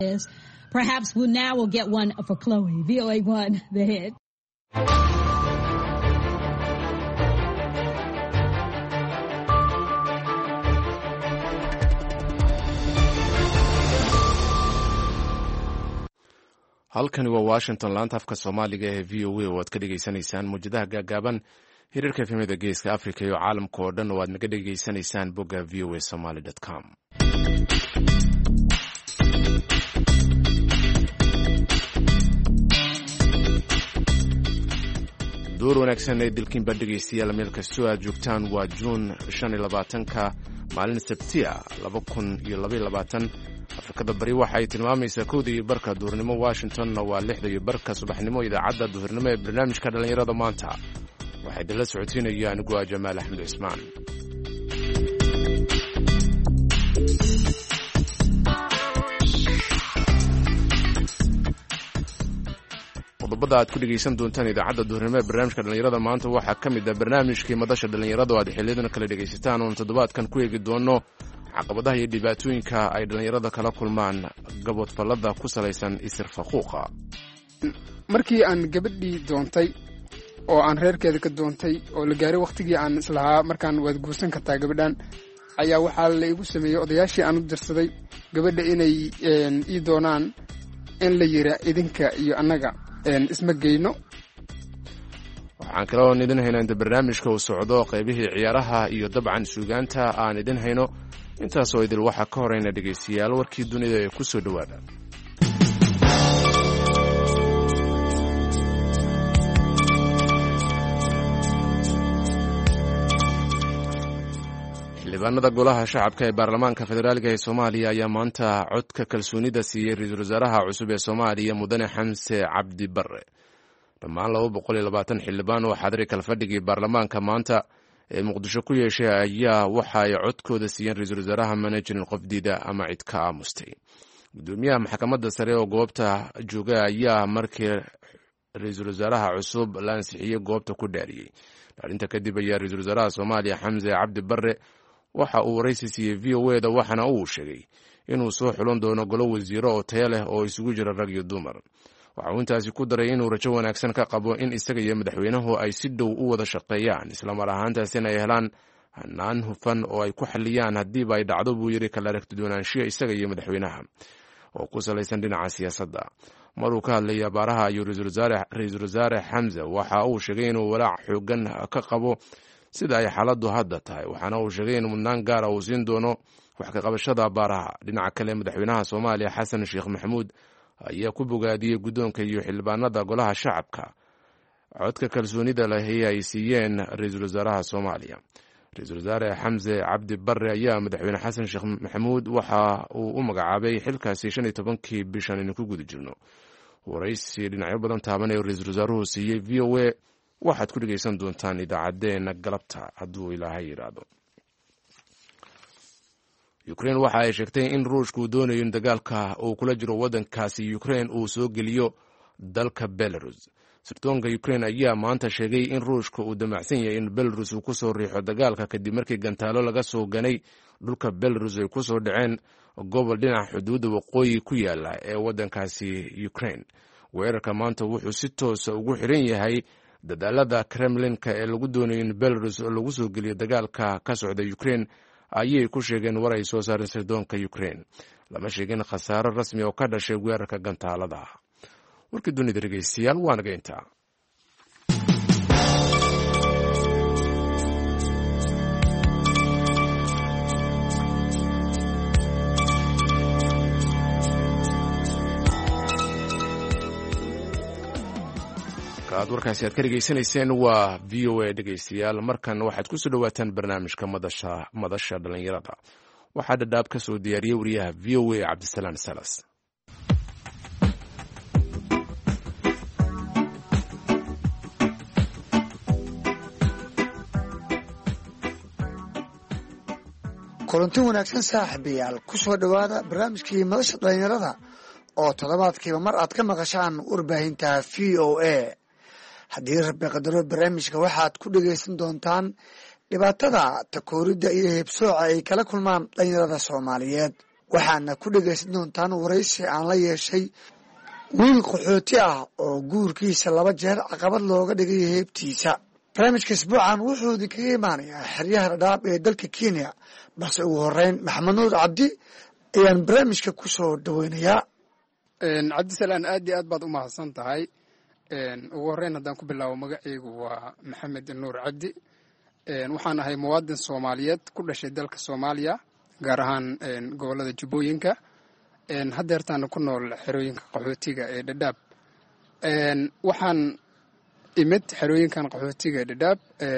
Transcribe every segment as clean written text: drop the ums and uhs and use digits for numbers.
Perhaps we'll get one for Chloe. VOA1, the hit. halkani waa Washington laanta afka Soomaaliga ee VOA oo aad ka dhageysanaysaan muujadaha gaagaaban hirarka efemada geeska Afrika iyo caalamka oo dhan oo aad naga dhageysanaysaan bogga voasomali.com. door wanaagsan ee dilkiin baa dhegeystayaal meel kastoo aad joogtaan waa June 25 maalin Sabtiya 2022 Afrikada bari waxa ay tilmaamaysaa 1:00 duhurnimo Washingtonna waa 6:00 subaxnimo idaacadda duhurnimo ee barnaamijka dhalinyarada maanta waxay dala socotiinayaan anigu Jamaal Axmed Ismaan. qodobada aad ku dhageysan doontaan idaacadda duhurnimo ee barnaamijka dhalinyarada maanta waxaa ka mid ah barnaamijkii madasha dhalinyarada oo aad xiliyadan kala dhageysataan oo toddobaadkan ku eegi doono caqabadaha iyo dhibaatooyinka ay dhalinyarada kala kulmaan gabadfalada ku salaysan isir faquuqa. markii aan gabadhii doontay oo aan reerkeeda ka doontay oo la gaaray waqtigii aan islahaa markaan waad guursan kartaa gabadhan ayaa waxaa la igu sameeyey odayaashii aan u dirsaday gabadha inay ii doonaan in la yira idinka iyo annaga isma geyno. waxaan kaloo idin haynaa inta barnaamijka uu socdo qaybihii ciyaaraha iyo dabcan suugaanta aan idin hayno intaasoo idil waxaa ka horeyna dhegeystayaal warkii dunida ee ku soo dhawaada. xildhibaanada golaha shacabka ee baarlamaanka federaaliga ee Soomaaliya ayaa maanta codka kalsoonida siiyay ra'iisul wasaaraha cusub ee Soomaaliya mudane Xamse Cabdi Barre. dhammaan 220 xildhibaan oo xadri kala fadhigii baarlamaanka maanta ee Muqdisho ku yeeshay ayaa waxa ay codkooda siiyeen ra'iisul wasaaraha manajin qof diida ama cid ka aamustay. gudoomiyaha maxkamadda sare oo goobta jooga ayaa markii ra'iisul wasaaraha cusub la ansixiyay goobta ku dhaariyay. arrinta kadib ayaa ra'iisul wasaaraha Soomaaliya Xamse Cabdi Barre waxa uu waraysi siiyay VOA-da waxana uu sheegay inuu soo xulon doono golo wasiiro oo tayo leh oo isugu jira rag iyo dumar. waxa uu intaasi ku daray inuu rajo wanaagsan ka qabo in isaga iyo madaxweynuhu ay si dhow u wada shaqeeyaan isla mar ahaantaasina ay helaan hanaan hufan oo ay ku xaliyaan haddiiba ay dhacdo buu yiri kala aragti doonaanshiya isaga iyo madaxweynaha oo ku salaysan dhinaca siyaasadda. maruu ka hadlayay abaaraha iyo ra'iisul wasaare Xamse waxa uu sheegay inuu walaac xoogan ka qabo sida ay xaaladdu hadda tahay waxaana uu sheegay in mudnaan gaar ah uu siin doono wax ka qabashada abaaraha. dhinaca kale madaxweynaha Soomaaliya Xasan Sheekh Maxamuud ayaa ku bogaadiyay guddoonka iyo xildhibaanada golaha shacabka codka kalsoonida leh ee ay siiyeen ra'iisul wasaaraha Soomaaliya. ra'iisul wasaare Xamse Cabdi Barre ayaa madaxweyne Xasan Sheekh Maxamuud waxa uu u magacaabay xilkaasi 15kii bishan inuu ku guda jirno. waraysi dhinacyo badan taaban ee ra'iisul wasaaruhu siiyay VOA waxaad ku dhageysan doontaan idaacadeena galabta hadduu Ilaahay yiraahdo. Ukraine waxa ay sheegtay in Ruushku doonayo in dagaalka uu kula jiro wadankaasi Ukraine uu soo geliyo dalka Belarus. sirdoonka Ukraine ayaa maanta sheegay in Ruushku uu damacsan yahay in Belarus uu ku soo riixo dagaalka kadib markii gantaalo laga soo ganay dhulka Belarus ay ku soo dhaceen gobol dhinaca xuduudda waqooyi ku yaala ee wadankaasi Ukraine. weerarka maanta wuxuu si toos ah ugu xiran yahay dadaalada Kremlinka ee lagu doonayo in Belarus lagu soo geliyo dagaalka ka socda Ukraine ayay ku sheegeen war ay soo saareen sirdoonka Ukraine. lama sheegin khasaaro rasmi oo ka dhashay weerarka gantaalada. warkii dunida dhegeystayaal waa naga intaa. warkaasi aad ka dhegeysanayseen waa VOA dhegeystayaal. markan waxaad ku soo dhawaataan barnaamijka madasha dhalinyarada. waxaa dhadhaab ka soo diyaariyey wariyaha VOA Cabdisalaan Salas. kulanti wanaagsan saaxiibayaal ku soo dhowaada barnaamijkii madasha dhalinyarada oo toddobaadkiiba mar aad ka maqashaan warbaahinta VOA. haddii rabbi qadaro barnaamijka waxaad ku dhegaysan doontaan dhibaatada takooridda iyo heebsooca ay kala kulmaan dhalinyarada Soomaaliyeed. waxaana ku dhegaysan doontaan waraysi aan la yeeshay wiil qaxooti ah oo guurkiisa 2 jeer caqabad looga dhigay heebtiisa. barnaamijka isbuucan wuxuu idinkaga imaanayaa xeryaha dhadhaab ee dalka Kenya, balse ugu horeyn Maxamed Nuur Cabdi ayaan barnaamijka ku soo dhaweynayaa. cabdisalaan aad iyo aad baad u mahadsan tahay. ugu horeyn haddaan ku bilaabo magacaygu waa Maxamed Nuur Cabdi. waxaan ahay muwaadin Soomaaliyeed ku dhashay dalka Soomaaliya, gaar ahaan gobolada Jubbooyinka. haddeertaan ku nool xerooyinka qaxootiga ee Dhadhaab. waxaan imid xerooyinkan qaxootiga ee Dhadhaab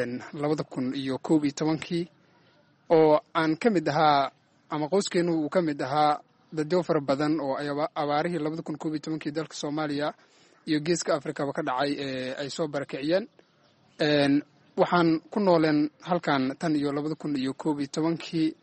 2011 oo aan ka mid ahaa ama qoyskeenu uu ka mid ahaa dadyo fara badan oo abaarihii 2011 dalka Soomaaliya iyo geeska Afrikaba ka dhacay ay soo barakiciyeen. waxaan ku nooleen halkan tan iyo 2011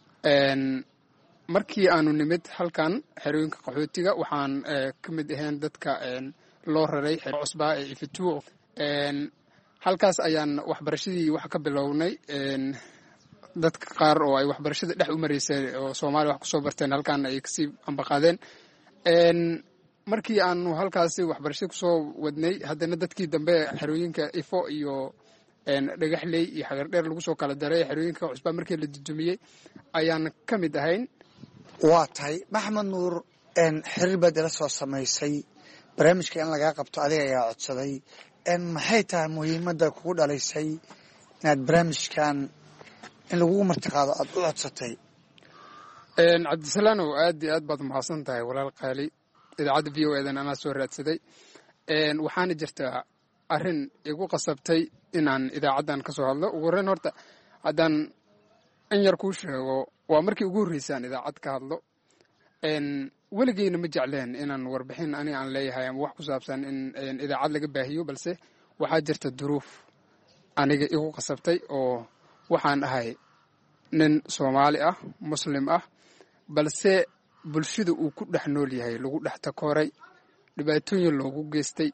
markii aanu nimid halkan xerooyinka qaxootiga waxaan ka mid ahayn dadka loo raray xero cusbaa ee Ifituo. halkaas ayaan waxbarashadii wax ka bilownay. dadka qaar oo ay waxbarashada dhex u mareysay oo Soomaaliya wax ku soo barteen halkan ay kasii ambaqaadeen. markii aanu halkaasi waxbarashada ku soo wadnay, haddana dadkii dambe xerooyinka Ifo iyo dhagaxley iyo xagar dheer lagu soo kala daray xerooyinka cusbaa markii la dudumiyey ayaan ka mid ahayn. waa tahay Maxamed Nuur, xiriir baad ila soo samaysay barnaamijka in lagaa qabto adiga ayaa codsaday. maxay tahay muhiimadda kugu dhalaysay inaad barnaamijkan in lagugu martiqaado aad u codsatay? cabdisalaanow aad iyo aad baad mahadsan tahay walaal qaali. idaacadda VOA-dan anaa soo raadsaday. waxaana jirtaa arrin igu qasabtay inaan idaacaddan ka soo hadlo. ugu horreyn horta haddaan in yar kuu sheego, waa markii ugu horreysay aan idaacad ka hadlo. weligeyna ma jecleen inaan warbixin aniga aan leeyahay ama wax ku saabsan in idaacad laga baahiyo, balse waxaa jirta duruuf aniga igu qasabtay oo waxaan ahay nin Soomaali ah, Muslim ah, balse bulshada uu ku dhex nool yahay lagu dhex takooray, dhibaatooyin loogu geystay,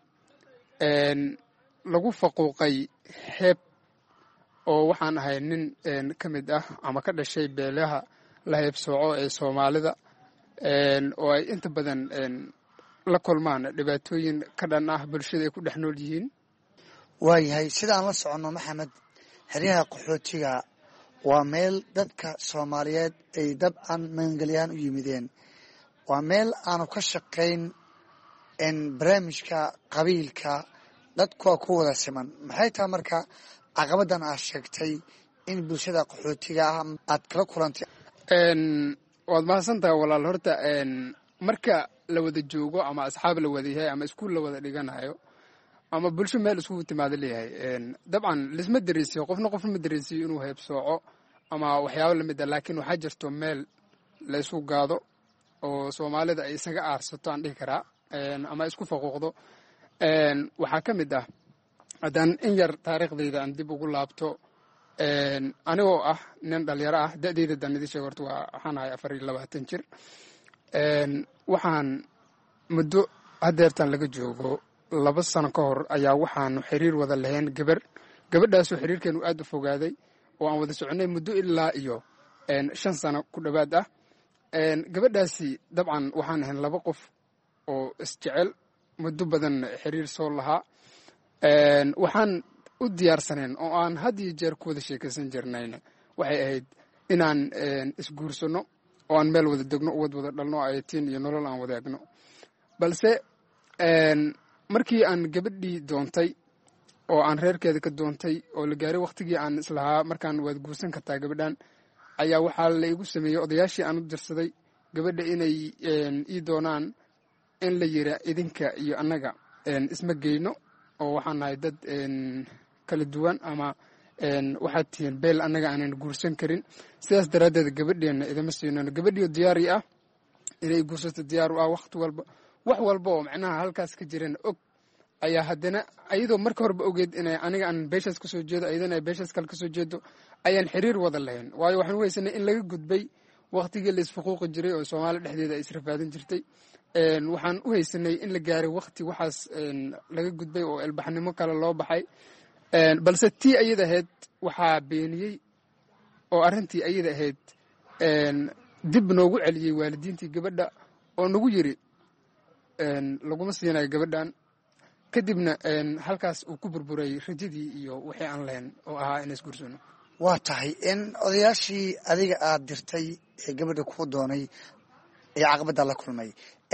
lagu faquuqay xeeb. oo waxaan ahay nin ka mid ah ama ka dhashay beelaha la heebsooco ee Soomaalida, oo ay inta badan la kulmaan dhibaatooyin ka dhan ah bulshada ay ku dhex nool yihiin. waayahay, sidaan la soconno Maxamed, xeryaha qaxootiga waa meel dadka Soomaaliyeed ay dabcan maangalyaan u yimideen. waa meel aanu ka shaqayn barnaamijka qabiilka, dadku waa ku wada siman. maxay tahay marka caqabadan aad sheegtay in bulshada qaxootiga ah aad kala kulantay? waad mahadsantahay walaal. horta marka la wada joogo ama asxaab la wada yahay ama iskuul la wada dhiganayo ama bulsho meel iskugu timaado leeyahay, dabcan lisma dareensiyo, qofna ma dareensiyo inuu heebsooco ama waxyaabo lamid ah. laakiin waxaa jirto meel la isu gaado oo Soomaalida ay isaga aarsato aan dhihi karaa, ama isku faquuqdo. waxaa ka mid ah haddaan in yar taariikhdayda aan dib ugu laabto. anigoo ah nin dhalinyaro ah, da'dayda daan idin sheego horta waxaan ahay 24 jir. waxaan muddo haddeertan laga joogo 2 sano ka hor ayaa waxaanu xiriir wada lahayn gabadhaasoo xiriirkeenu aad u fogaaday oo aan wada soconay muddo ilaa iyo 5 sano ku dhowaad ah. gabadhaasi dabcan waxaan ahayn 2 qof oo isjecel, muddo badan xiriir soo lahaa. waxaan u diyaarsaneen oo aan had iyo jeer ku wada sheekaysan jirnayna waxay ahayd inaan isguursano oo aan meel wada degno, uwad wada dhalno, ayatiin iyo nolol aan wadaagno. balse markii aan gabadhii doontay oo aan reerkeeda ka doontay oo la gaaray waqtigii aan islahaa markaan waad guursan kartaa gabadhan, ayaa waxaa la igu sameeyey odayaashii aan u dirsaday gabadha inay ii doonaan in la yira idinka iyo annaga isma geyno oo waxaan nahay dad kala duwan ama waxaad tihiin beel annaga aanan guursan karin. sidaas daraaddeed gabadheenna idama siinano. gabadhiyo diyaari ah inay guursato diyaar u ah wax walba oo macnaha halkaas ka jirana og, ayaa haddana ayadoo marka horeba ogeed inay aniga aan beeshaas ka soo jeedo, ayadana ay beeshaas kale ka soo jeedo, ayaan xiriir wada lahayn. waayo waxaan u haysanay in laga gudbay waqtigii la isfuquuqi jiray oo Soomaaliya dhexdeeda ay israfaadin jirtay. waxaan u haysanay in la gaaray waqti waxaas laga gudbay oo ilbaxnimo kale loo baxay. balse tii ayada ahayd waxaa beeniyey oo arrintii ayada ahayd dib noogu celiyey waalidiintii gabadha oo nagu yiri laguma siinayo gabadhan kadibna halkaas uu ku burburay rajadii iyo wixii aan lahayn oo ahaa in isguursano. waa tahay in odayaashii adiga aad dirtay ee gabadha ku doonay ee caqabadda la kulmay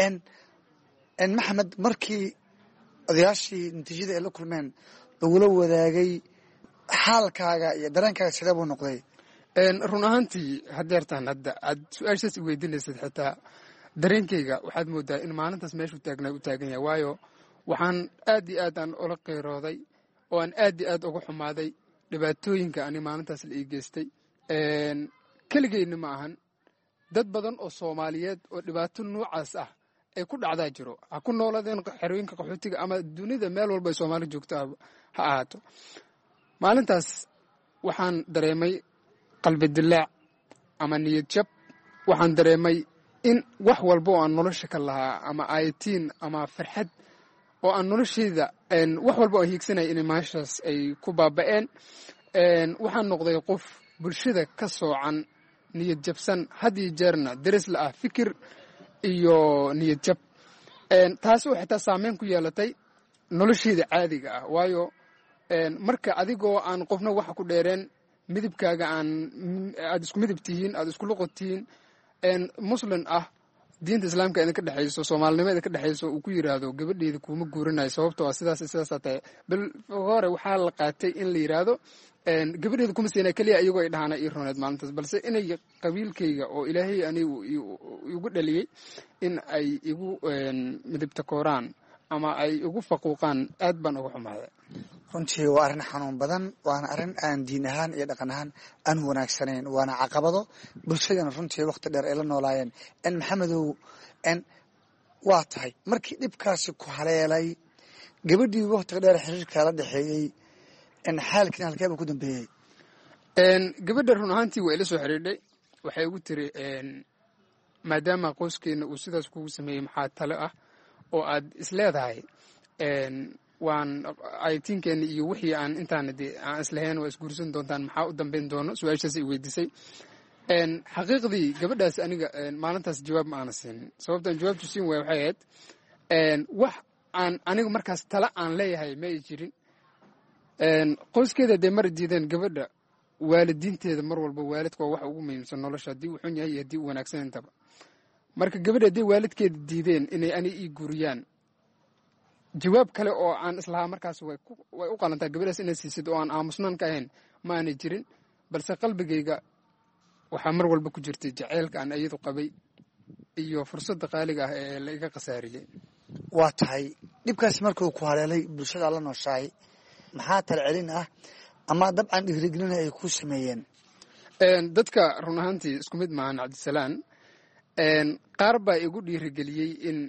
maxamed markii odayaashii natiijada ay la kulmeen lagula wadaagay xaalkaaga iyo dareenkaaga sidee buu noqday? run ahaantii hadeertaan hadda aad su-aashaas i weydiinaysad xitaa dareenkayga waxaad moodaa in maalintaas meeshuu taagnaa u taagan yahay, waayo waxaan aad iyo aad aan ula qeyrooday oo aan aad iyo aad uga xumaaday dhibaatooyinka ani maalintaas la ii geystay. keligeyna ma ahan, dad badan oo Soomaaliyeed oo dhibaato noocaas ah ay ku dhacdaa jiro, ha ku nooladeen xerooyinka qaxootiga ama dunida meel walba ay Soomaali joogto ha ahaato. maalintaas waxaan dareemay qalbi dilaac ama niyad jab. waxaan dareemay in wax walba oo aan nolosha ka lahaa ama aayatiin ama farxad oo aan noloshayda wax walba oo hiigsanay in maashaas ay ku baaba'een. waxaan noqday qof bulshada ka soocan, niyad jabsan, had iyo jeerna daris la ah fikir iyo niyad jab. taasi oo xitaa saameyn ku yeelatay noloshayda caadiga ah, waayo marka adigoo aan qofna waxa ku dheereen midabkaaga aad isku midab tihiin, aad isku luqad tihiin, muslim ah, diinta islaamka idinka dhexayso, soomaalinimo idinka dhexayso, uu ku yiraahdo gabadheeda kuma guuranayo sababtoo ah sidaas tahay. bal hore waxaa la qaatay in la yiraahdo gabadheeda kuma siinay kaliya iyagoo ay dhahaana ii roneed maalintaas, balse inay qabiilkayga oo ilaahay anigu igu dhaliyey in ay igu midabta kooraan ama ay igu faquuqaan aad baan uga xumaaday. runtii waa arrin xanuun badan, waana arrin aan diin ahaan iyo dhaqan ahaan aan wanaagsanayn, waana caqabado bulshadana runtii waqti dheer ay la noolaayeen. maxamedow waa tahay markii dhibkaasi ku haleelay gabadhii waqtiga dheer xiriirkaa la dhexeeyey xaalkiina halkeeba ku dambeeyey? gabadha run ahaantii waa ila soo xiriidhay, waxay igu tiri maadaama qoyskeena uu sidaas kugu sameeyey maxaa talo ah oo aad isleedahay waan aytiinkeena iyo wixii aan intaana dee aan islahayn waa isguursan doontaan maxaa u dambayn doono. su-aashaas i weydiisay. xaqiiqdii gabadhaas aniga maalintaas jawaab ma aana siinin. sababtaan jawaabtu siin waaya waxay ahayd wax aan aniga markaas tala aan leeyahay ma ay jirin. qoyskeeda dee mar diideen gabadha waalidiinteeda mar walba waalidka waa wax ugu muhiimsan nolosha, haddii uu xun yahay iyo haddii uu wanaagsan intaba. marka gabadha hadday waalidkeeda diideen inay ani ii guuriyaan, jawaab kale oo aan islahaa markaas way u qalantaa gabadhaas inaad siisid oo aan aamusnaan ka ahayn ma aanay jirin, balse qalbigayga waxaa mar walba ku jirtay jaceylka aan iyadu qabay iyo fursadda qaaliga ah ee la iga khasaariyey. waa tahay dhibkaas markuu ku haleelay bulshada la nooshahay maxaa talcelin ah ama dabcan dhiirigelina ay ku sameeyeen? dadka run ahaantii isku mid maahan cabdisalaan. qaar baa igu dhiirigeliyey in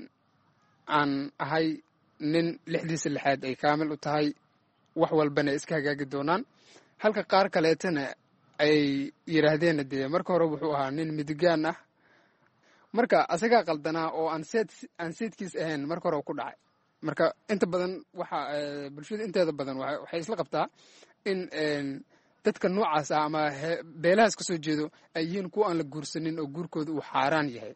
aan ahay nin lixdiisa lixaad ay kaamil u tahay, wax walbana iska hagaagi doonaan, halka qaar kaleetana ay yidhaahdeen dee marka hore wuxuu ahaa nin midigaan ah, marka asagaa qaldanaa oo aan seedkiis ahayn marka hore ku dhacay. marka inta badan bulshada inteeda badan waxay isla qabtaa in dadka noocaas ah ama beelahaas ka soo jeedo ay yihiin kuwa aan la guursanin oo guurkooda uu xaaraan yahay.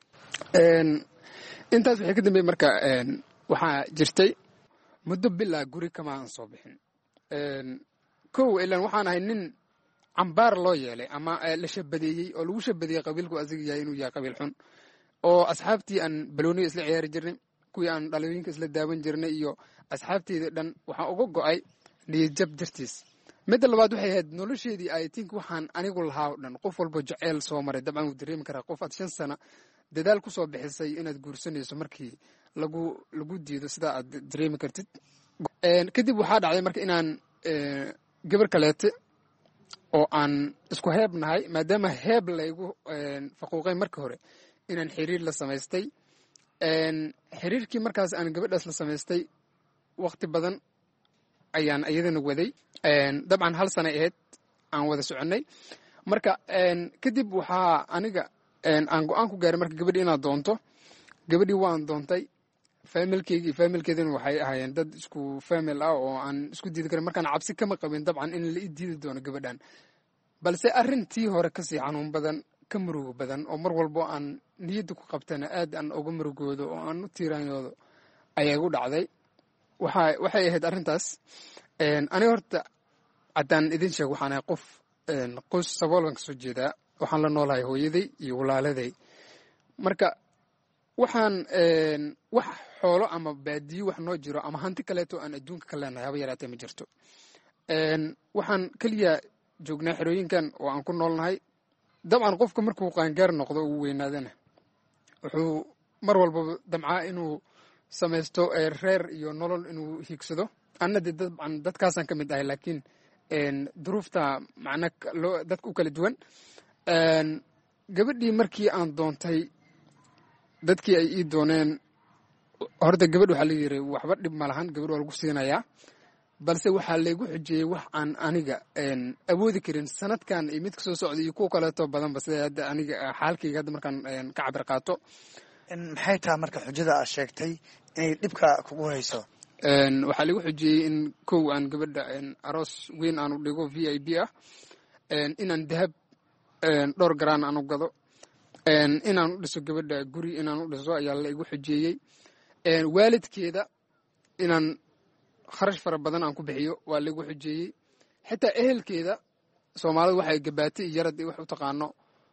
intaas waxay ka dambeeyey marka waxaa jirtay muddo bilaa guri kama aan soo bixin. kow ilaan waxaan ahay nin cambaar loo yeelay ama la shabadeeyey oo lagu shabadeeyey qabiilku asiga yahay inuu yahay qabiil xun, oo asxaabtii aan balooniga isla ciyaari jirnay, kuwii aan dhalooyinka isla daawan jirnay iyo asxaabteeda dhan waxaan uga go'ay niyadjab dartiis. midda labaad waxay ahayd nolosheedii aytiinka waxaan anigu lahaa o dhan qof walba jaceyl soo maray dabcan wuu dareemi karaa. qof aad 5 sano dadaal ku soo bixisay inaad guursanayso markii lagu diido sidaa aad dareemi kartid. kadib waxaa dhacday marka inaan gabar kaleete oo aan isku heeb nahay, maadaama heeb laygu faquuqay marka hore, inaan xiriir la samaystay. xiriirkii markaas aan gabadhaas la samaystay waqti badan ayaan iyadana waday. dabcan 1 sano ahayd aan wada soconnay. marka kadib waxaa aniga aan go-aan ku gaaray marka gabadhii inaad doonto. gabadhii waan doontay. faamilkeyga iyo faamilkeedana waxay ahaayeen dad isku faamil ah oo aan isku diidi karin, markaan cabsi kama qabin dabcan in la ii diidi doono gabadhan. balse arrintii hore kasii xanuun badan ka murugo badan oo mar walbo aan niyadda ku qabtana aad aan uga murugoodo oo aan u tiiraanyoodo ayaa igu dhacday. waxay ahayd arrintaas aniga horta haddaan idin sheego waxaan ahay qof qoys saboolkan kasoo jeedaa. waxaan la noolahay hooyaday iyo walaaladay. marka waxaan wax xoolo ama baadiyo wax noo jiro ama hanti kaleeto aan adduunka ka leenahay haba yaraatee ma jirto. waxaan keliya joognaa xerooyinkan oo aan ku noolnahay. dabcan qofka markuu qaangaar noqdo uu weynaadana wuxuu mar walbaba damcaa inuu samaysto reer iyo nolol inuu hiigsado. anna dee dabcan dadkaasaan ka mid ahay, laakiin duruufta macna dadka u kala duwan. gabadhii markii aan doontay dadkii ay ii dooneen horta gabadh waxaa la yiri waxba dhib ma lahan, gabadh waa lagu siinayaa, balse waxaa laygu xujeeyey wax aan aniga awoodi karin sanadkan iyo mid kasoo socda iyo kuwa kaleeto badanba sida hadda aniga xaalkayga hadda markaan ka cabir qaato. maxay tahay marka xujada aad sheegtay inay dhibka kugu hayso? waxaa laygu xujeeyey in kow aan gabadha aroos weyn aan u dhigo VIP ah, inaan dahab 2 garaan aan u gado, inaan u dhiso gabadha guri inaan u dhiso ayaa laygu xujeeyey. waalidkeeda inaan kharash fara badan aan ku bixiyo waa laygu xujeeyey. xitaa ehelkeeda Soomaalidu waxay gabaatay iyo yarad wax u taqaano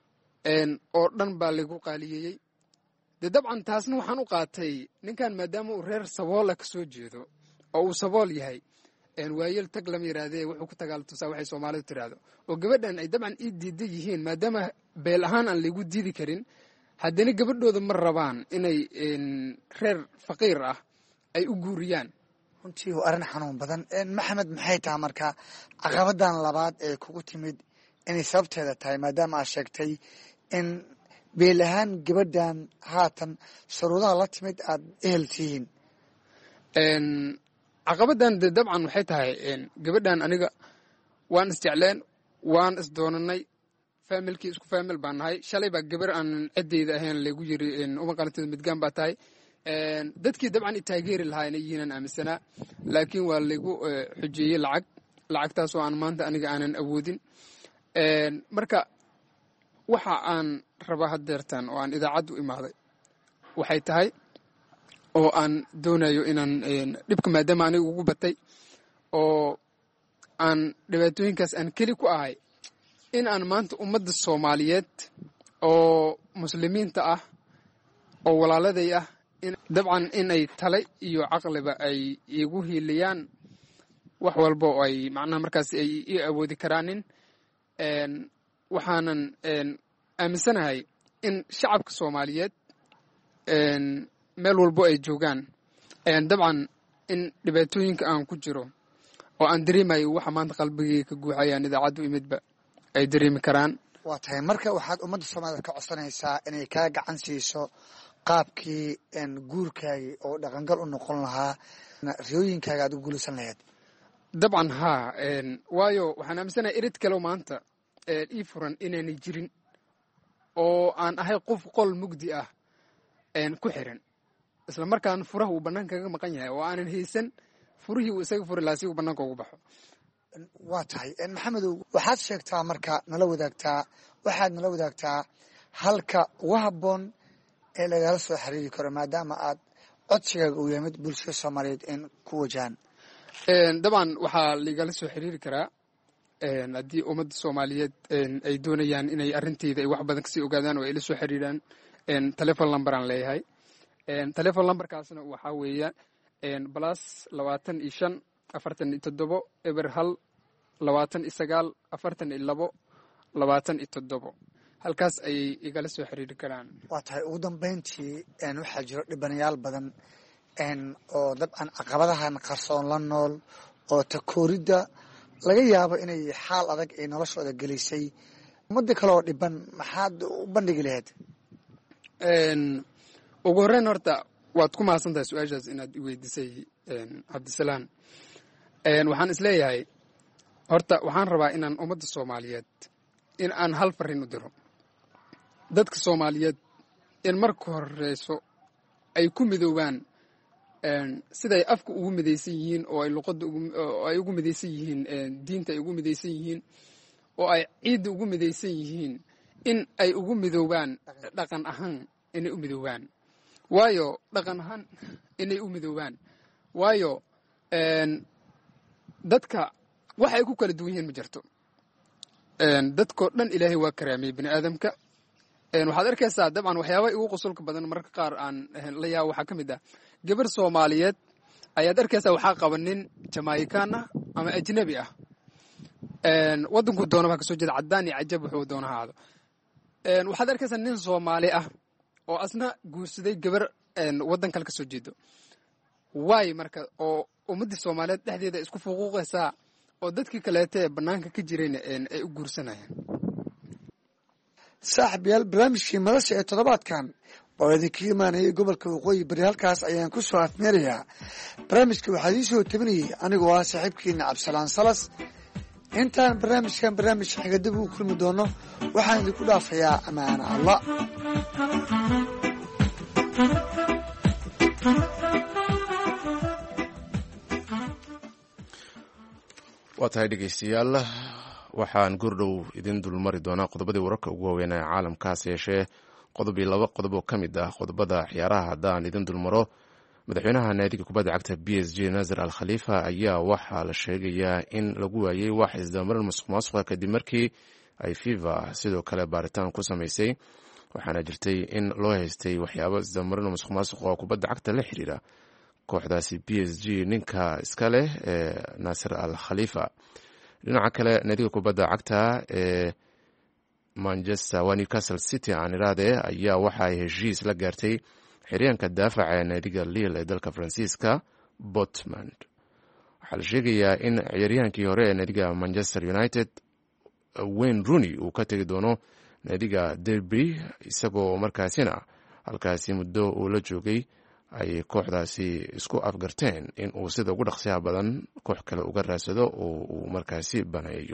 oo dhan baa laygu qaaliyeeyey. dee dabcan taasna waxaan u qaatay ninkan maadaama uu reer saboola ka soo jeedo oo uu sabool yahay, waayeel tag lama yidhaahdee wuxuu ku tagaaltusaa waxay Soomaalidu tiraahdo. oo gabadhan ay dabcan ii diidan yihiin maadaama beel ahaan aan laygu diidi karin, haddana gabadhooda ma rabaan inay reer faqiir ah ay u guuriyaan. runtii waa arrin xanuun badan. maxamed, maxay tahay marka caqabadan labaad ee kugu timid inay sababteeda tahay maadaama aad sheegtay in beel ahaan gabadhan haatan shuruudaha la timid aad ehel tihiin? caqabadan dee dabcan waxay tahay gabadhan aniga waan isjecleen, waan isdoonanay, faamilkii isku faamil baan nahay. shalay baa gabar aan ciddeyda ahayn laygu yiri uma qalanteed midgaan baa tahay. dadkii dabcan i taageeri lahaa inay yihiinaan aaminsanaa, laakiin waa laygu xujeeyey lacagtaasoo aan maanta aniga aanan awoodin. marka waxa aan rabaa haddeertaan oo aan idaacaddu imaaday waxay tahay oo aan doonayo inaan dhibka maadaama aniga ugu batay oo aan dhibaatooyinkaas aan keli ku ahay, in aan maanta ummadda Soomaaliyeed oo muslimiinta ah oo walaaladay ah dabcan inay tale iyo caqliba ay igu hiiliyaan wax walba oo ay macnaha markaas ay ii awoodi karaanin. waxaanan aaminsanahay in shacabka Soomaaliyeed meel walbo ay joogaan dabcan in dhibaatooyinka aan ku jiro oo aan dareemayo waxa maanta qalbigayga ka guuxayaan idaacaddu imidba ay dareemi karaan. waa tahay marka waxaad ummadda Soomaalida ka codsanaysaa inay kaa gacan siiso qaabkii guurkaagii oo dhaqangal u noqon lahaa, riyooyinkaaga aad u guulaysan lahayd. dabcan haa, waayo waxaan aaminsanahay erid kaleoo maanta ii furan inaanay jirin oo aan ahay qof qol mugdi ah ku xiran, isla markaan furaha uu bannaanka kaga maqan yahay oo aanan haysan furihii uu isaga furi lahaa si uu bannaanka ugu baxo. waa tahay maxamedow, waxaad sheegtaa marka waxaad nala wadaagtaa halka ugu habboon ee lagala soo xiriiri karo maadaama aad codsigaaga uu yahay mid bulshada Soomaaliyeed in ku wajahan. dabcan waxaa ligala soo xiriiri karaa haddii ummadda Soomaaliyeed ay doonayaan inay arrinteyda ay wax badan kasii ogaadaan oo ay la soo xiriiraan. telefon number aan leeyahay. telefon numberkaasna waxaa weeya +25 47 eber 1 29 42 27. halkaas ayay igala soo xiriiri karaan. waa tahay ugu dambeyntii waxaa jiro dhibanayaal badan oo dabcan caqabadahan qarsoon la nool oo takooridda laga yaabo inay xaal adag ay noloshooda gelisay. ummadda kale oo dhiban maxaad u bandhigi lahayd? ugu horreyn horta waad ku mahadsan tahay su-aashaas inaad i weydiisay cabdisalaan. waxaan isleeyahay horta waxaan rabaa inaan ummadda Soomaaliyeed in aan hal farriin u diro. dadka Soomaaliyeed in marka horeyso ay ku midoobaan siday afka ugu midaysan yihiin oo ay luqadda ay ugu midaysan yihiin, diinta ay ugu midaysan yihiin, oo ay ciidda ugu midaysan yihiin, in ay ugu midoobaan dhaqan ahaan inay u midoobaan waayo dhaqan ahaan inay u midoobaan waayo dadka wax ay ku kala duwan yihiin ma jirto dadkoo dhan ilaahay waa karaamiyey bini aadamka waxaad arkaysaa dabcan waxyaabaha ugu qosolka badan mararka qaar aan la yaabo waxaa ka mid ah gabar soomaaliyeed ayaad arkaysaa waxaa qaba nin jamaican ah ama ajnabi ah waddankuu doonaba ka soo jeeda caddaan iyo cajab wuxuu doona haado waxaad arkaysaa nin soomaali ah oo asna guursaday gabar waddan kale ka soo jeedo waay marka oo ummaddii soomaaliyeed dhexdeeda isku fuquuqaysaa oo dadkii kaleeta ee bannaanka ka jirayna ay u guursanayaan saaxiibayaal barnaamijkii madasha ee toddobaadkan oo idinka imaanayay gobolka waqooyi bari halkaas ayaan ku soo afmeerayaa barnaamijka waxaa idiin soo tabinayay anigoo ah saaxiibkiina cabdisalaan salas intaan barnaamijkan barnaamij xiga dib ugu kulmi doono waxaan idinku dhaafayaa ammaano allah waa tahay dhegeystayaal waxaan goordhow idin dulmari doonaa qodobadii wararka ugu waaweyn ee caalamkaas yeeshee laba qodob oo ka mid ah qodobada ciyaaraha haddaan idin dulmaro madaxweynaha naadiga kubadda cagta b s g nasir al khaliifa ayaa waxaa la sheegayaa in lagu waayey wax isdabamarin musuq maasuqa kadib markii ay fifa sidoo kale baaritaan ku samaysay waxaana jirtay in loo haystay waxyaabo isdabamarin musuq maasuq oo kubadda cagta la xiriira kooxdaasi b s g ninka iska leh ee nasir al khaliifa dhinaca kale naadiga kubadda cagta ee manchester waa newcastle city aan iraade ayaa waxa ay heshiis la gaartay xiryaanka daafaca ee naadiga lille ee dalka faransiiska botmand waxaa la sheegayaa in ciyaaryahaankii hore ee naadiga manchester united wayne rooney uu ka tegi doono naadiga derby isagoo markaasina halkaasi muddo uu la joogay ay kooxdaasi isku afgarteen in uu sida ugu dhaqsiyaha badan koox kale uga raadsado oo uu markaasi baneeyo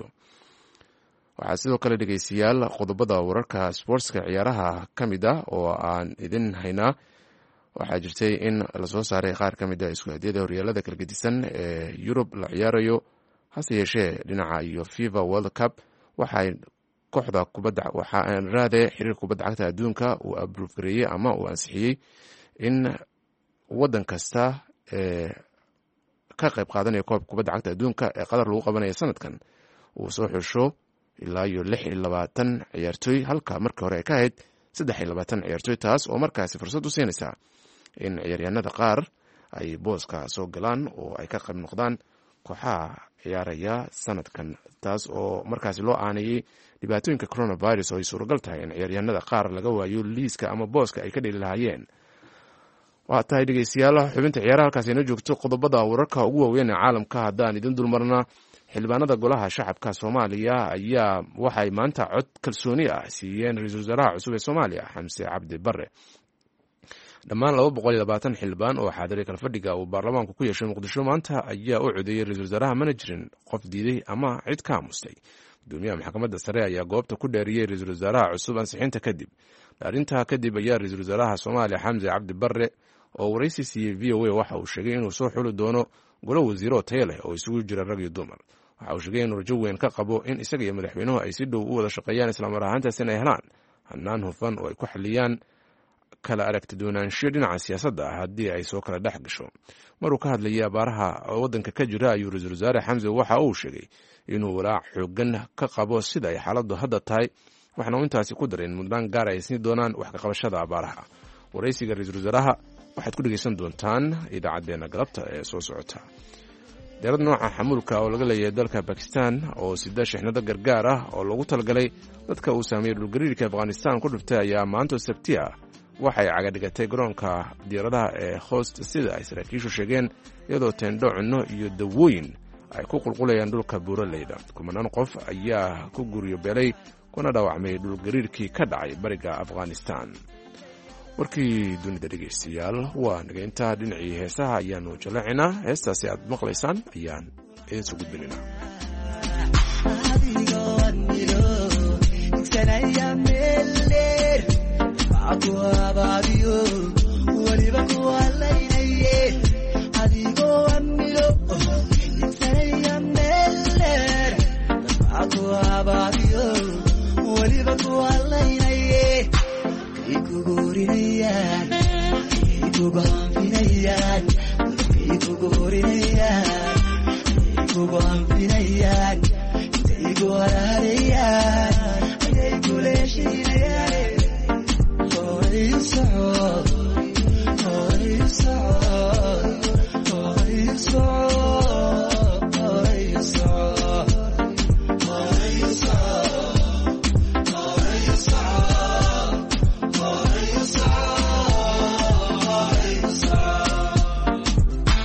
waxaa sidoo kale dhegeystayaal qodobada wararka sportska ciyaaraha ka mid ah oo aan idin haynaa waxaa jirtay in lasoo saaray qaar ka mid a isku hadiyada horyaalada kala gedisan ee yurub la ciyaarayo hase yeeshee dhinaca iyo fifa world cup waxay kooxda waxaaraade xiriir kubadda cagta adduunka uu abruufgareeyey ama uu ansixiyey in waddan kasta ee ka qayb qaadanaya koobka kubadda cagta adduunka ee qatar lagu qabanaya sanadkan uu soo xusho ilaa iyo 26 ciyaartooy halka markii hore ay ka ahayd 23 ciyaartooy taas oo markaasi fursad u siinaysa in ciyaaryahanada qaar ay booska soo galaan oo ay ka qayb noqdaan kooxaha ciyaaraya sanadkan taas oo markaasi loo aanayay dhibaatooyinka coronavirus oo ay suuragal tahay in ciyaaryahanada qaar laga waayo liiska ama booska ay ka dheli lahaayeen waa tahay dhegeystayaal xubinta ciyaaraha halkaas ayna joogto qodobada wararka ugu waaweyn ee caalamka haddaan idin dulmarna xildhibaanada golaha shacabka soomaaliya ayaa waxay maanta cod kalsooni ah siiyeen ra-iisul wasaaraha cusub ee soomaaliya xamse cabdi bare dhammaan 220 xildhibaan oo xaadiray kalfadhiga uu baarlamaanku ku yeeshay muqdisho maanta ayaa u codeeyey ra-iisul wasaaraha mana jirin qof diiday ama cid ka aamustay gudoomiyaha maxkamadda sare ayaa goobta ku dheeriyey ra-iisul wasaaraha cusub ansixinta kadib dhaarintaa kadib ayaa ra-iisul wasaaraha soomaaliya xamse cabdi bare oo waraysi siiyey v o a waxa uu sheegay inuu soo xuli doono golo wasiiro tayo leh oo isugu jira rag iyo dumar waxa uu sheegay inuu rajo weyn ka qabo in isaga iyo madaxweynuhu ay si dhow u wada shaqeeyaan islamar ahaantaas in ay helaan hannaan hufan oo ay ku xaliyaan kala aragti doonaansho dhinaca siyaasadda ah haddii ay soo kala dhex gasho maruu ka hadlayay abaaraha waddanka ka jira ayuu ra-iisul wasaare xamse waxa uu sheegay inuu walaac xoogan ka qabo sida ay xaaladdu hadda tahay waxaana uu intaasi ku daray in mudnaan gaar ay siin doonaan wax ka qabashada abaaraha waraysiga ra-iisul wasaaraha waxaad ku dhegeysan doontaan idaacaddeenna galabta ee soo socota diyaarad nooca xamuulka oo laga leeyahay dalka bakistan oo sida shixnado gargaar ah oo loogu talagalay dadka uu saameeyey dhulgariirka afghanistan ku dhiftay ayaa maanta sabti ah waxay cagadhigatay garoonka diyaaradaha ee host sida ay saraakiishu sheegeen iyadoo teendho cunno iyo dawooyin ay ku qulqulayaan dhulka buuraleyda kumanaan qof ayaa ku guryo beelay kuna dhaawacmay dhulgariirkii ka dhacay bariga afghanistan warkii dunida dhegeystayaal waa naga intaa dhinacii heesaha ayaanu jaleecinaa heestaasi aad maqlaysaan ayaan idin soo gudbinaynaa waliba ku goynayaan dadkay kugu horinayaan kugu anfinayaan intay ku waraarayaan ayay kula heshiinayaan horay u socod horay u socod horay u socod horay u socod horay u socod horay u socod horay u socod horay u socod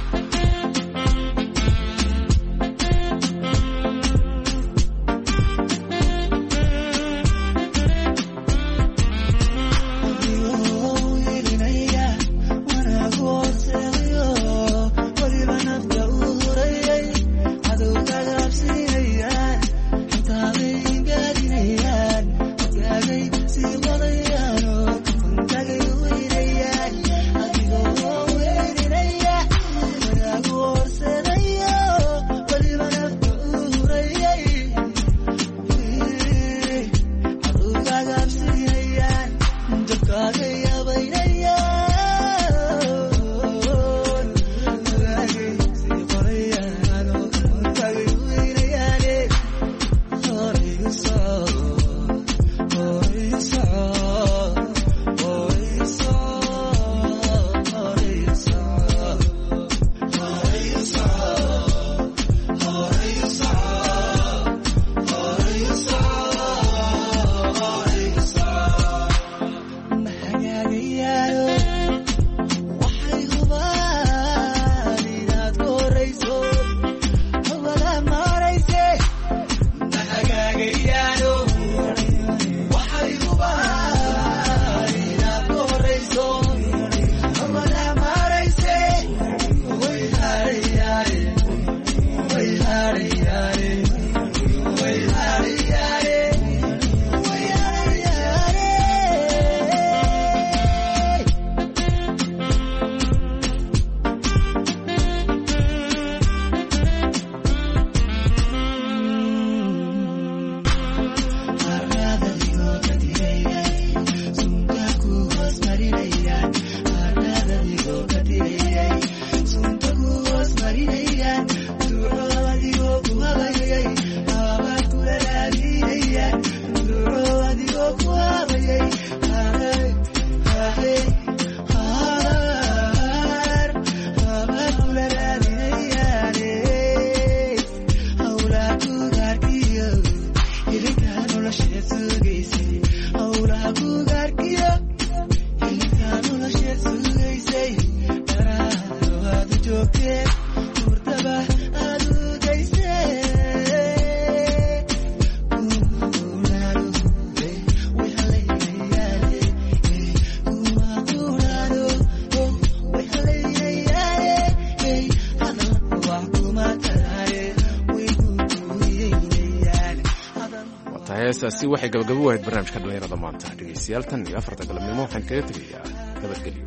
heestaasi waxay gabagabo wahayd barnaamijka dhalinyarada maanta dhegeystayaal tan iyo 4 galabnimo waxaan kaga tegayaa nabadgelyo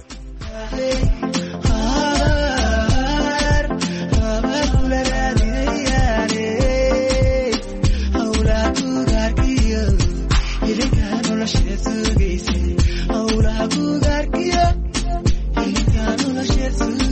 Hawla ku garkiyo ilka nolosheed